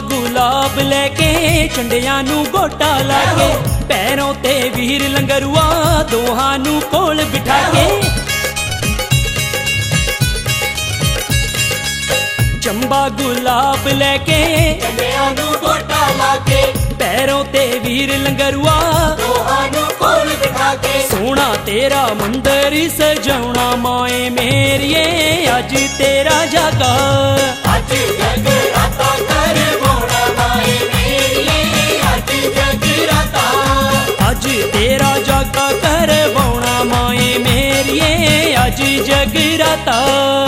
गुलाब लेके चंडियां नू गोटा लाके पैरों ते वीर लंगरुआ दोहां नू कोल बिठा के चंबा गुलाब लेके चंडियां नू गोटा लाके पैरों ते वीर लंगरुआ दोहां नू कोल बिठा के सोना तेरा मंदिर सजाउणा माए मेरिए अज तेरा जागा अज जगराता करवाउणा माए मेरिए अज जगराता अज तेरा जागा करवाउणा माए मेरिए अज जगराता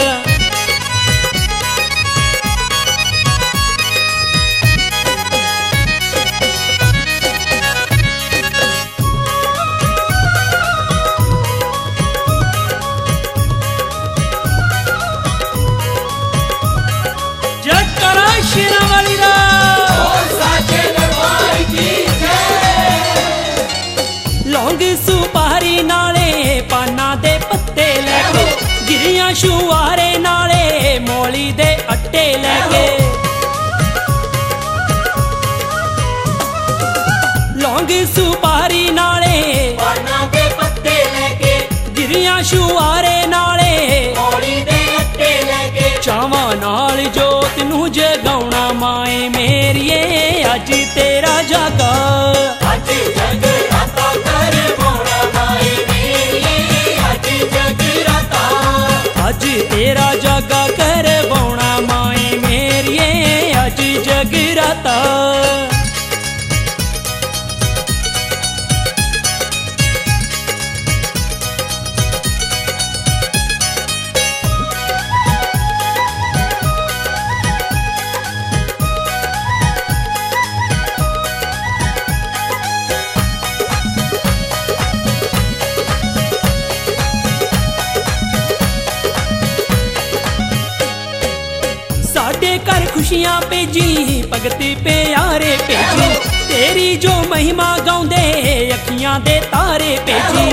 लौंग सुपारी नाले पाना दे पत्ते लेके गिरियां शुआरे नाले मौली दे अट्टे लेके लौंग सुपारी नाले पाना दे पत्ते लेके गिरियां शुआरे नाले मौली दे अट्टे लेके चावां नाल जोत नू जगाउणा माए मेरिए अज तेरा जागा अज जगराता करवाउणा माए मेरिए अज जगराता अज तेरा जागा करवाउणा माए मेरिए अज जगराता साडे घर खुशियां भेजी भगत प्यारे भेजी तेरी जो महिमा गाउंदे अखियां दे तारे भेजी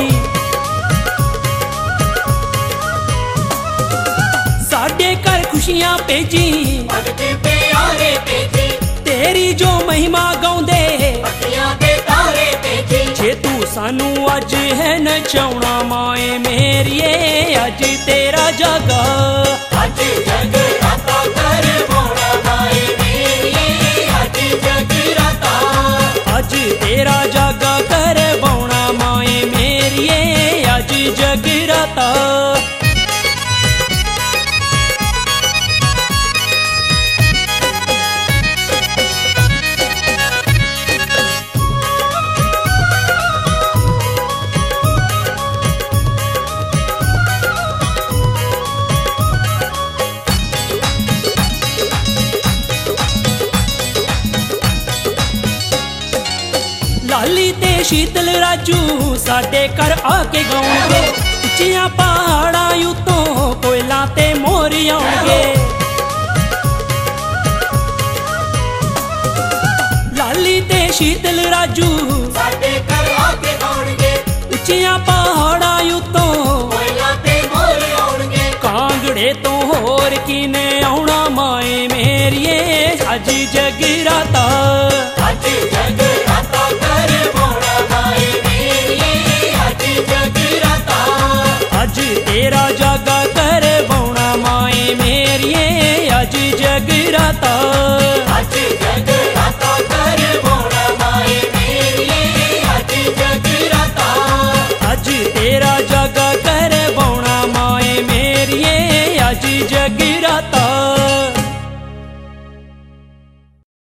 साडे घर खुशियां भेजी भगत प्यारे भेजी तेरी जो महिमा गाउंदे अखियां दे तारे भेजी जे तू सानू अज है नचाउणा माए मेरिए अज तेरा जागा अज जगराता करवाउणा माए मेरिए अज जगराता अज तेरा जागा करवाउणा माए मेरिए अज जगराता लाली ते शीतल राजू साडे घर आके गाउणगे उच्चियां पहाड़ां उत्तों कोयलां ते मोर आउणगे लाली ते शीतल राजू साडे घर आके गाउणगे उच्चियां पहाड़ां उत्तों कोयलां ते मोर आउणगे कांगड़े तो होर किने आउणा माए मेरिए अज जगराता अज जगराता करवाउणा माए मेरिए अज जगराता अज तेरा जागा करवाउणा माए मेरिए अज जगराता अज जग